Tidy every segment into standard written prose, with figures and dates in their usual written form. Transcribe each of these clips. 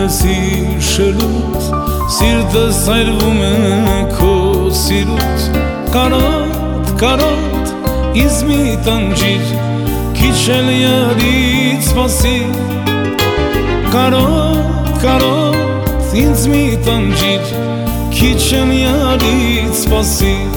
սիր շլուտ, սիրտս այրվում է քո սիրուտ, կարոտ, կարոտ, ինձ մի տանջիր, քիչ էլ յարից սպասիր, կարոտ, կարոտ, ինձ մի տանջիր, քիչ էլ յարից սպասիր,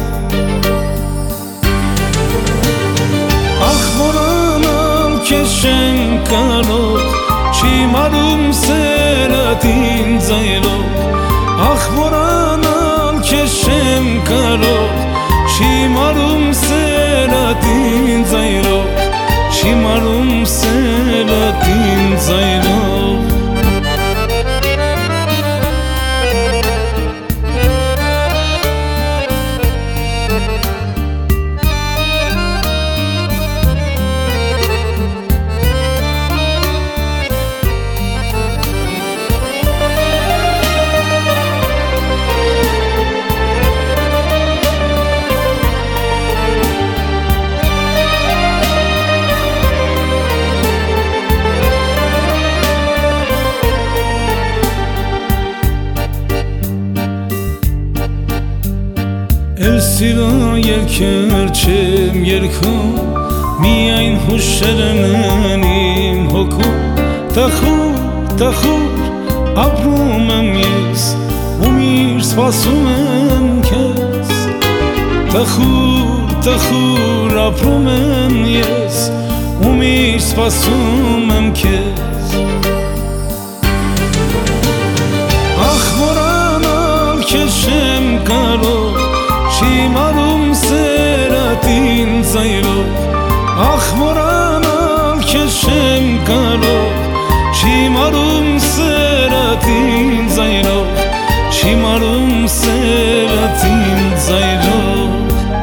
ախ որանալ քեզ չեմ կարող, չիմանում սերդ ինձ այրով, ախ որանալ քեզ չեմ կարող, չիմանում սերդ ինձ այրով, չիմանում սերդ ինձ այրով Էլ սիրո երգեր չեմ երգում, միայն հուշերն են իմ հոգում, տխուր, տխուր ապրում եմ ես, ու միշտ սպասում եմ քեզ, տխուր, տխուր ապրում եմ ես, ու միշտ սպասում եմ քեզ, ախ որանալ քեզ չեմ կարող, չիմանում սերդ ինձ այրով, ախ որանալ քեզ չեմ կարող, չիմանում սերդ ինձ այրով, չիմանում սերդ ինձ այրով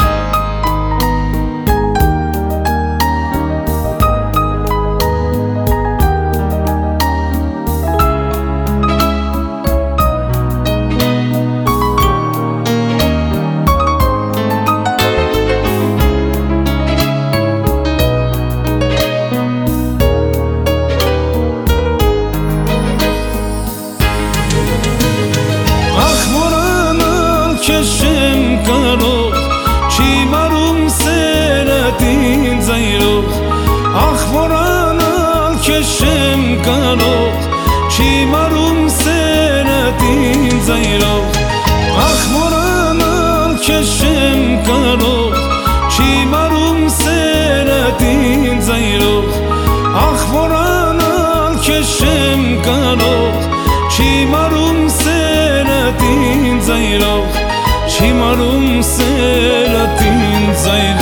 քեզ չեմ կարող, չիմանում սերդ ինձ այրով, ախ որանալ քեզ չեմ կարող, չիմանում սերդ ինձ այրով, ախ որանալ քեզ չեմ կարող, չիմանում սերդ ինձ այրով, ախ որանալ քեզ չեմ կարող, չիմանում սերդ ինձ այրով, չիմանում սերդ ինձ այրով